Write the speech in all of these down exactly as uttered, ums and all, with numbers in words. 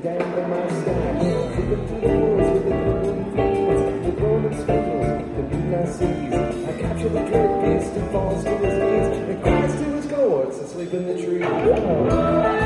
down by my stack. Flipping through the woods with the glowing fields, the rolling spindles, the midnight seas. I capture the dread beast and falls to his knees and cries to his cohorts asleep in the trees.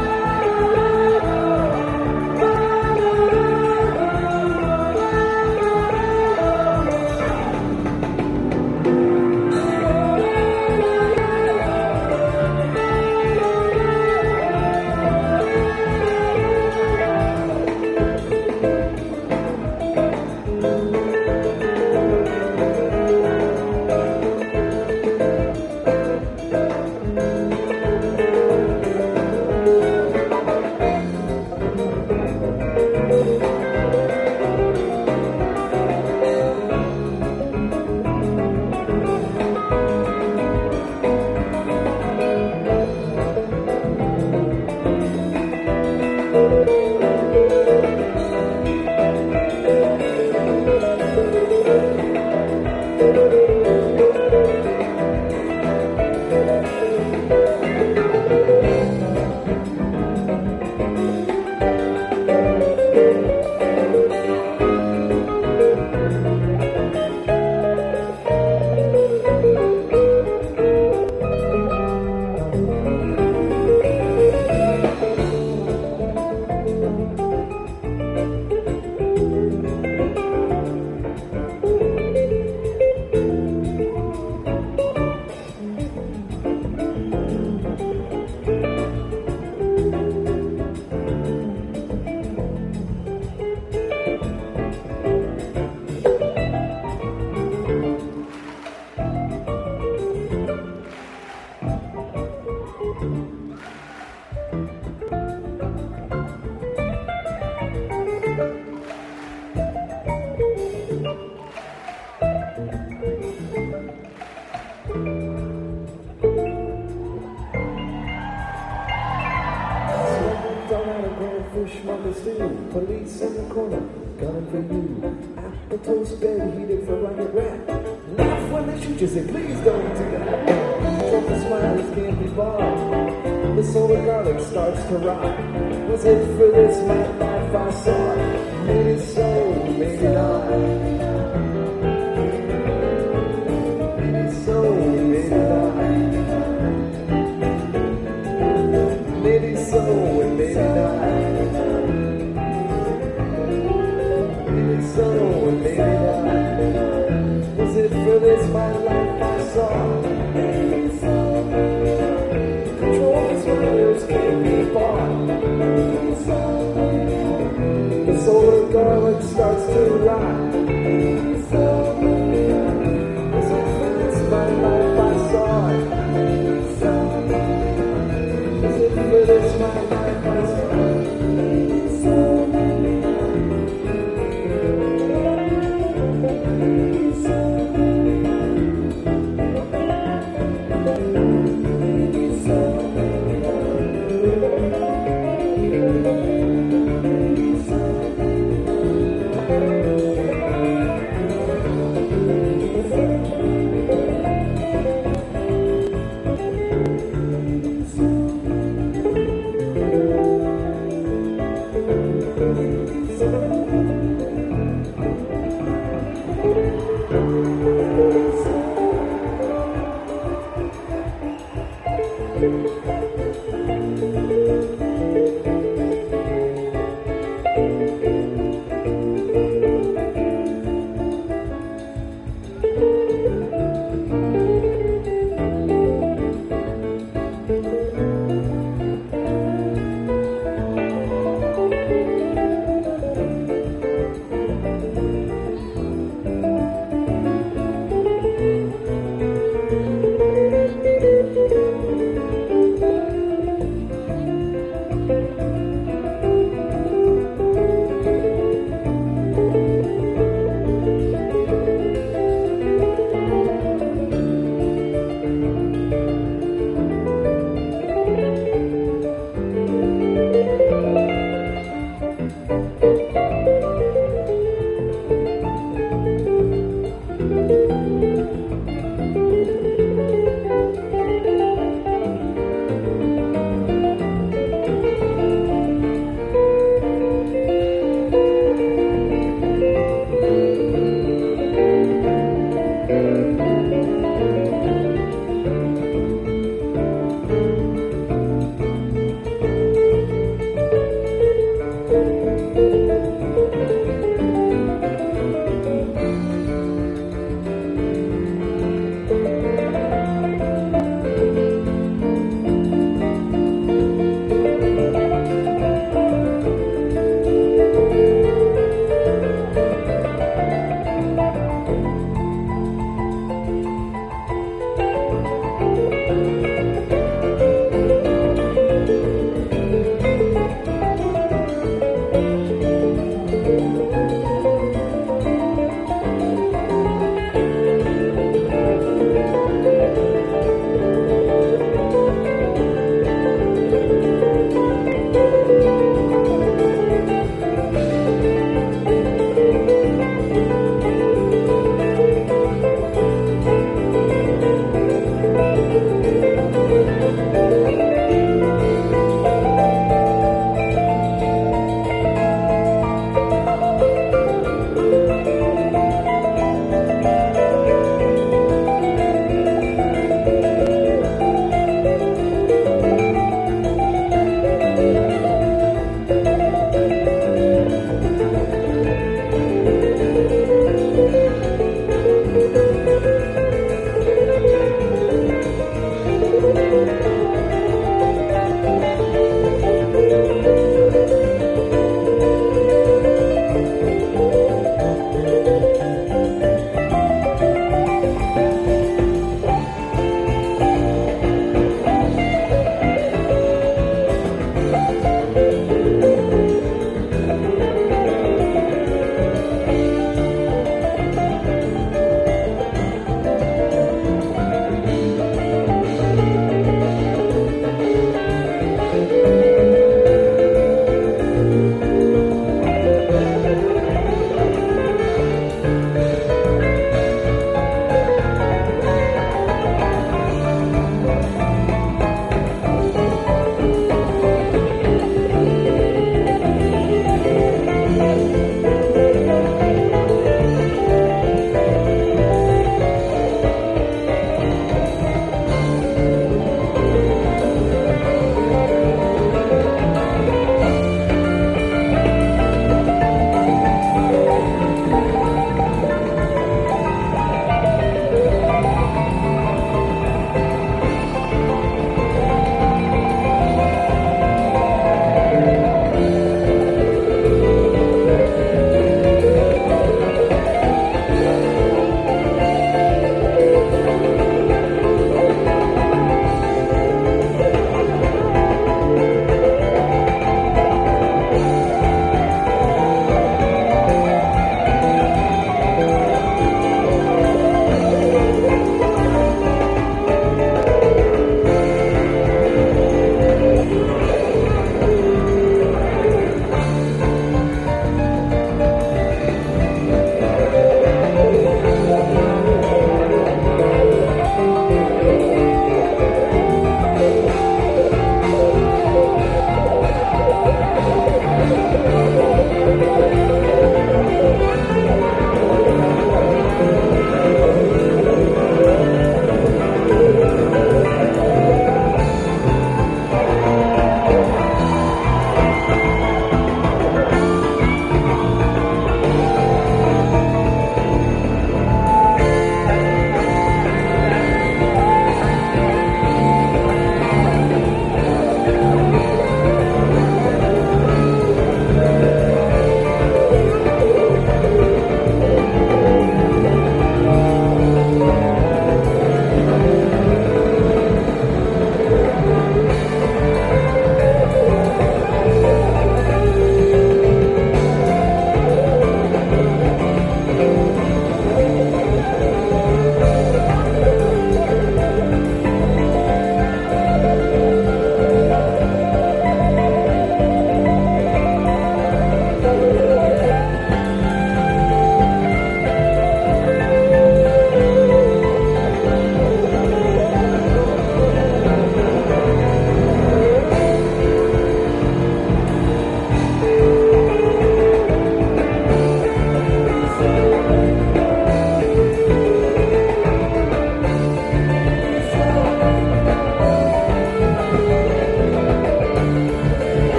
Police in the corner, gunning for you. Apple toast bed heated for running rat. Laugh when they shoot you, say please don't do that. Trophy smiles can't be bought. The solar garlic starts to rot. Was it for this my life I saw? Maybe so, maybe not. Maybe so, maybe not. Maybe so and maybe not. So and maybe not. Was it for this my life I saw? Control smiles can't be bought. The solar garlic starts to rot. Was it for this my life I saw? Was it for this my life I saw? Thank you.